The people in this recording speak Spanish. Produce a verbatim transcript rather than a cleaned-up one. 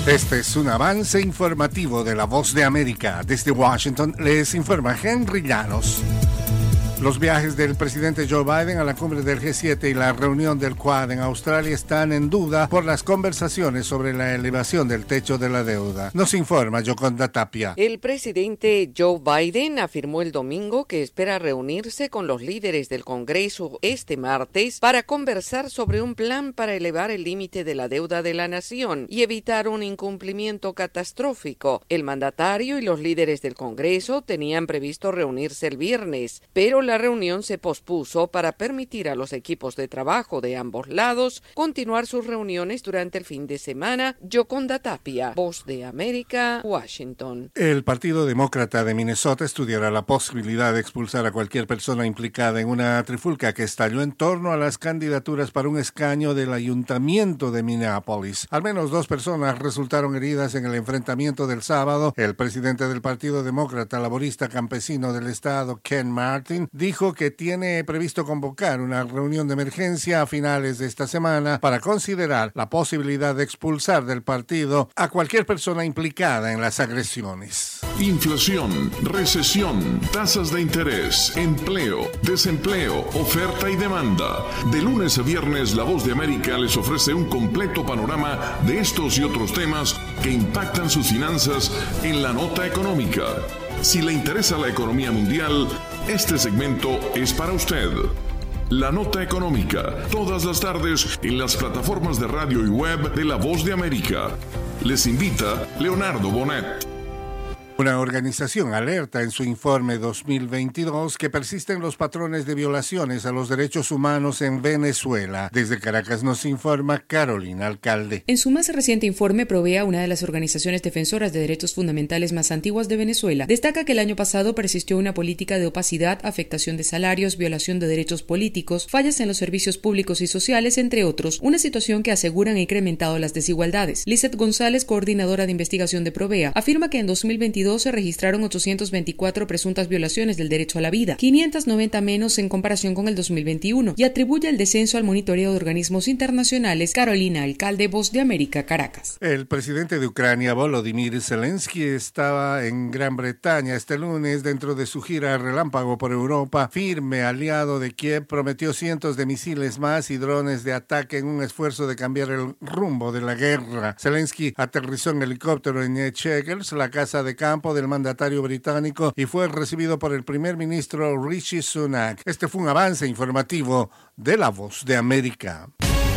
Este es un avance informativo de La Voz de América. Desde Washington les informa Henry Llanos. Los viajes del presidente Joe Biden a la cumbre del G siete y la reunión del Quad en Australia están en duda por las conversaciones sobre la elevación del techo de la deuda. Nos informa Yoconda Tapia. El presidente Joe Biden afirmó el domingo que espera reunirse con los líderes del Congreso este martes para conversar sobre un plan para elevar el límite de la deuda de la nación y evitar un incumplimiento catastrófico. El mandatario y los líderes del Congreso tenían previsto reunirse el viernes, pero la reunión se pospuso para permitir a los equipos de trabajo de ambos lados continuar sus reuniones durante el fin de semana. Yoconda Tapia, Voz de América, Washington. El Partido Demócrata de Minnesota estudiará la posibilidad de expulsar a cualquier persona implicada en una trifulca que estalló en torno a las candidaturas para un escaño del Ayuntamiento de Minneapolis. Al menos dos personas resultaron heridas en el enfrentamiento del sábado. El presidente del Partido Demócrata Laborista Campesino del estado, Ken Martin, dijo que tiene previsto convocar una reunión de emergencia a finales de esta semana para considerar la posibilidad de expulsar del partido a cualquier persona implicada en las agresiones. Inflación, recesión, tasas de interés, empleo, desempleo, oferta y demanda. De lunes a viernes, La Voz de América les ofrece un completo panorama de estos y otros temas que impactan sus finanzas en la nota económica. Si le interesa la economía mundial, este segmento es para usted. La Nota Económica, todas las tardes en las plataformas de radio y web de La Voz de América. Les invita Leonardo Bonet. Una organización alerta en su informe dos mil veintidós que persisten los patrones de violaciones a los derechos humanos en Venezuela. Desde Caracas nos informa Carolina Alcalde. En su más reciente informe, Provea, una de las organizaciones defensoras de derechos fundamentales más antiguas de Venezuela, destaca que el año pasado persistió una política de opacidad, afectación de salarios, violación de derechos políticos, fallas en los servicios públicos y sociales, entre otros, una situación que aseguran ha incrementado las desigualdades. Lizeth González, coordinadora de investigación de Provea, afirma que en dos mil veintidós se registraron ochocientas veinticuatro presuntas violaciones del derecho a la vida, quinientas noventa menos en comparación con el dos mil veintiuno, y atribuye el descenso al monitoreo de organismos internacionales. Carolina Alcalde, Voz de América, Caracas. El presidente de Ucrania, Volodymyr Zelensky, estaba en Gran Bretaña este lunes dentro de su gira relámpago por Europa. Firme aliado de Kiev, prometió cientos de misiles más y drones de ataque en un esfuerzo de cambiar el rumbo de la guerra. Zelensky aterrizó en helicóptero en Chequers, la casa de campo del mandatario británico, y fue recibido por el primer ministro Rishi Sunak. Este fue un avance informativo de La Voz de América.